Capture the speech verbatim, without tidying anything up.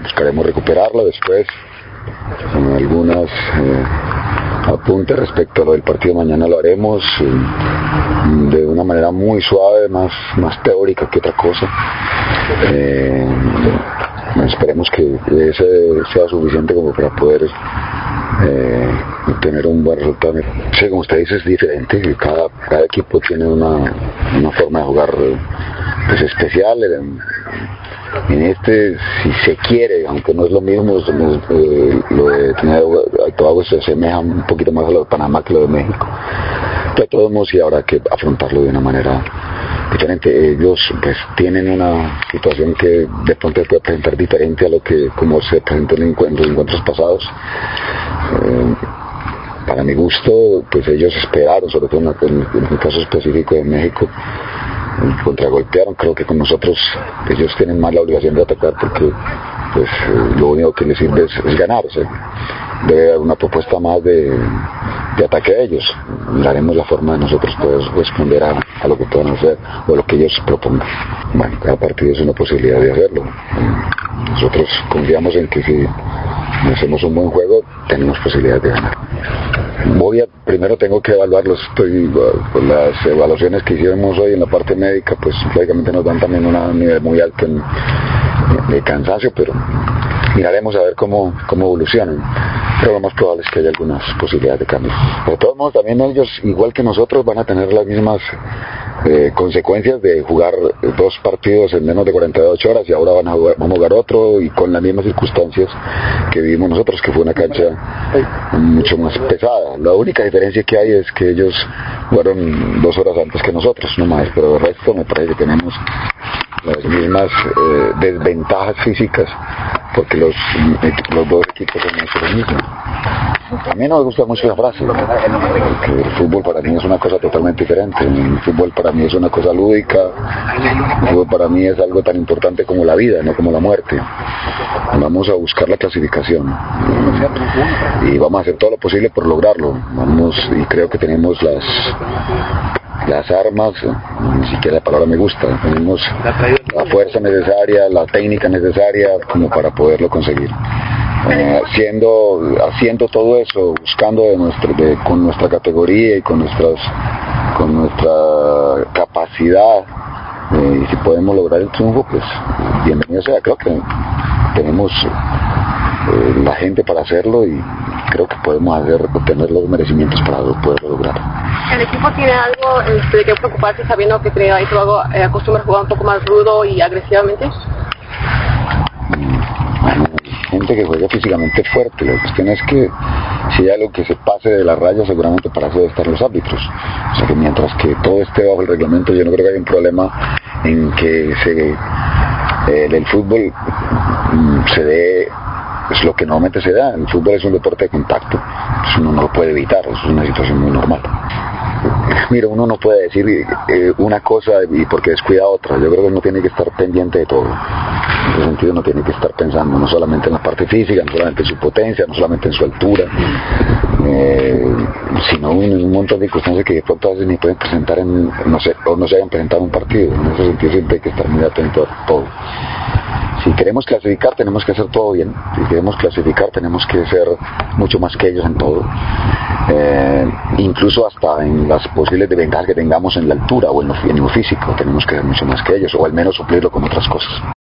buscaremos recuperarla después. Con algunas eh, apuntes respecto a lo del partido mañana lo haremos eh, de una manera muy suave, más, más teórica que otra cosa. Eh, esperemos que ese sea suficiente como para poder eh, tener un buen resultado. Sí, como usted dice, es diferente, cada, cada equipo tiene una, una forma de jugar pues, especial. En, en este, si se quiere, aunque no es lo mismo, eh, lo de Trinidad y Tobago se asemeja un poquito más a lo de Panamá que lo de México. De todos modos, sí habrá que afrontarlo de una manera diferente. Ellos pues tienen una situación que de pronto se puede presentar diferente a lo que como se presentó en los encuentros pasados. Eh, para mi gusto, pues ellos esperaron, sobre todo en, en, en el caso específico de México, contragolpearon. Creo que con nosotros ellos tienen más la obligación de atacar porque pues eh, lo único que les sirve es, es ganar. O sea, debe haber una propuesta más de, de ataque a ellos. Miraremos la forma de nosotros poder responder a, a lo que puedan hacer o a lo que ellos propongan. Bueno, cada partido es una posibilidad de hacerlo. Nosotros confiamos en que si hacemos un buen juego tenemos posibilidad de ganar. Voy a, primero tengo que evaluarlos, estoy, pues las evaluaciones que hicimos hoy en la parte médica, pues lógicamente nos dan también un nivel muy alto en, de cansancio, pero miraremos a ver cómo, cómo evolucionan. Pero lo más probable es que haya algunas posibilidades de cambio. De todos modos, también ellos, igual que nosotros, van a tener las mismas eh, consecuencias de jugar dos partidos en menos de cuarenta y ocho horas y ahora van a jugar, vamos a jugar otro y con las mismas circunstancias que vivimos nosotros, que fue una cancha mucho más pesada. La única diferencia que hay es que ellos jugaron dos horas antes que nosotros, no más, pero el resto me parece que tenemos las mismas eh, desventajas físicas porque los, los dos equipos son los mismos. A mí no me gusta mucho la frase, porque el fútbol para mí es una cosa totalmente diferente. El fútbol para mí es una cosa lúdica, el fútbol para mí es algo tan importante como la vida, no como la muerte. Vamos a buscar la clasificación y vamos a hacer todo lo posible por lograrlo. Vamos, y creo que tenemos las las armas, ni siquiera la palabra me gusta, tenemos la fuerza necesaria, la técnica necesaria como para poderlo conseguir. Eh, haciendo, haciendo todo eso, buscando de nuestro, de, con nuestra categoría y con nuestras, con nuestra capacidad, eh, y si podemos lograr el triunfo, pues bienvenido sea. Creo que tenemos eh, la gente para hacerlo y creo que podemos hacer, obtener los merecimientos para poderlo lograr. ¿El equipo tiene algo de qué preocuparse sabiendo que Trinidad y Tobago eh, acostumbra a jugar un poco más rudo y agresivamente? Bueno, gente que juega físicamente fuerte. La cuestión es que si hay algo que se pase de la raya, seguramente para eso deben estar los árbitros. O sea que mientras que todo esté bajo el reglamento, yo no creo que haya un problema en que se eh, el fútbol mm, se dé. Es lo que normalmente se da. El fútbol es un deporte de contacto, eso uno no lo puede evitar, eso es una situación muy normal. Mira, uno no puede decir eh, una cosa y porque descuida otra. Yo creo que uno tiene que estar pendiente de todo. En ese sentido uno tiene que estar pensando no solamente en la parte física, no solamente en su potencia, no solamente en su altura, eh, sino en un montón de circunstancias que de pronto a veces ni pueden presentar en, no sé, o no se hayan presentado en un partido. En ese sentido siempre hay que estar muy atento a todo. Si queremos clasificar tenemos que hacer todo bien. Si queremos clasificar tenemos que ser mucho más que ellos en todo, eh, incluso hasta en las posibles desventajas que tengamos en la altura o en lo, en lo físico tenemos que ser mucho más que ellos, o al menos suplirlo con otras cosas.